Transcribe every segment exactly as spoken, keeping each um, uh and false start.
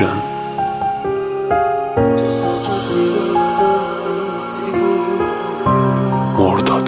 اوشن. مرداد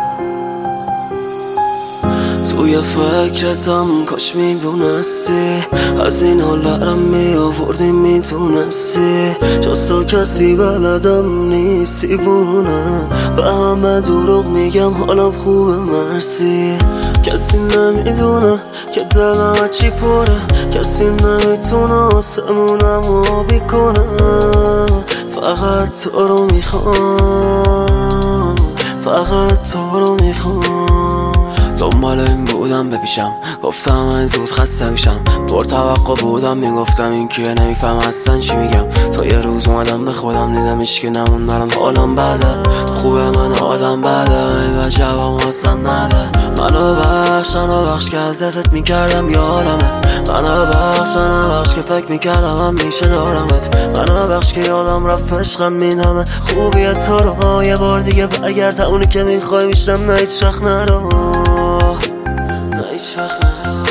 توی فکرتم کاش میدونستی از این حالرم میآوردی میتونستی جز تو کسی بلدم نیست دیوونه به همه دروغ میگم حالم خوبه مرسی کسی نمیدونه که دلم چی پره کسی نمیتونه آسمونم آبی کنه فقط تو رو میخوام فقط تو رو میخوام دنبال این بودم بپیشم گفتم من زود خسته میشم پر توقع بودم میگفتم این کیه نمیفهم اصلا چی میگم تا یه روز اومدم به خودم دیدم هیچکی نمون برام حالم بده خوبه من آدم بده این وجبم اصلا نده منو بخش منو بخش که ازتت میکردم یارمه منو بخش منو بخش که فکر میکردم هم میشه دارمت منو بخش که یادم رفت عشقم این همه خوبیه تو رو یه بار دیگه برگرد اونی که میخوای میشم نه هیچ وقت نرو نه هیچ وقت نرو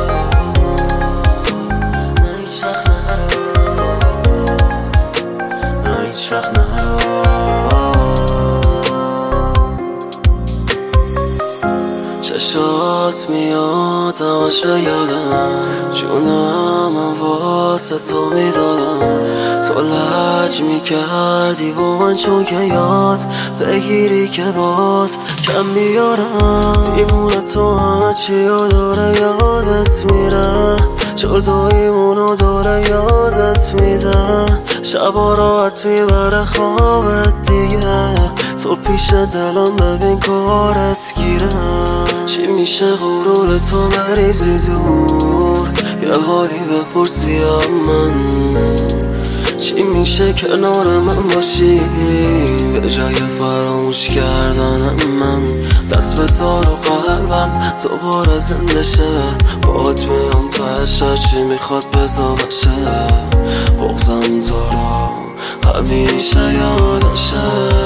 نه هیچ وقت نرو نه هیچ وقت نرو چشات میاد همش به یادم جونم من واسه تو میدادم تو لج میکردی با من چون که یاد بگیری که باز کم بیارم دیوونه تو همه چی داره یادت میره جداییمونو داره یادت میده شبا راحت میبره خوابت دیگه تو پیش دلم ببین کارت گیره چی میشه غرور تو مریضی دور یه حالی بپرسی من چی میشه کنار من باشی به جای فراموش کردن من دست بذار و قلبم دوباره زنده شه باهات میام تهش هرچی میخواد بزا بشه بغضم تو رو همیشه یادشه